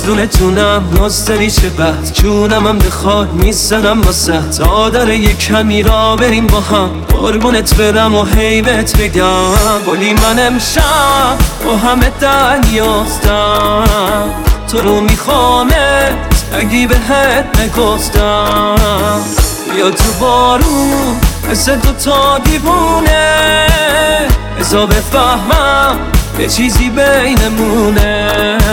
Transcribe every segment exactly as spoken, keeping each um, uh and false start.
دونتونم نازداری چه بد جونم هم بخواد میزنم واسه تا داره یه کمی را بریم با هم قربونت برم و حیبت بگم ولی من امشب با همه دنیاستم تو رو میخوامت اگی بهت نگفتم بیا تو بارون مثل دوتا دیوونه بذار بفهمم یه چیزی بینمونه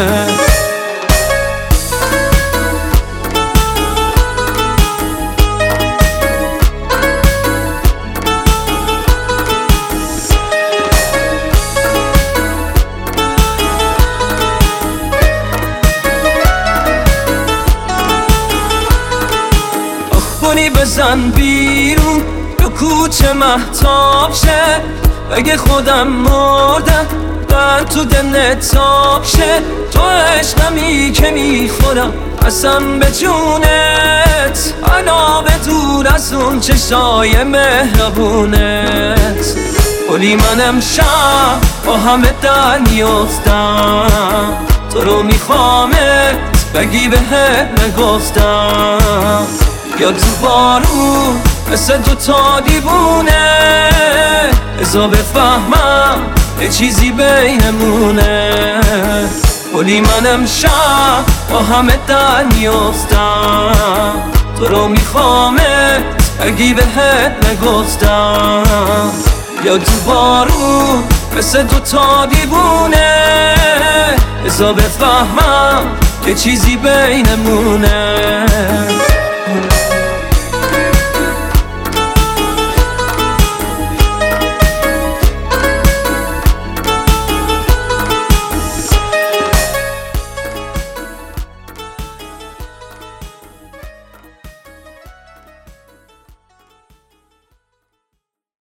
کنی بزن بیرون تو کوچه مهتاب شه بگه خودم مردم من تو دلت تاب شه تو عشقمی که میخورم اصلا به جونت علاوه دور از اون چشای مهربونت ولی من امشب با همه دنیافتم تو رو میخوامت بگی بهت نگفتم یا تو بارون مثل دوتا دیوونه بذار بفهمم یه چیزی بینمونه ولی من امشب با همه دنیافتم تو رو میخوامت اگی بهت نگفتم یا تو بارون مثل دوتا دیوونه بذار بفهمم یه چیزی بینمونه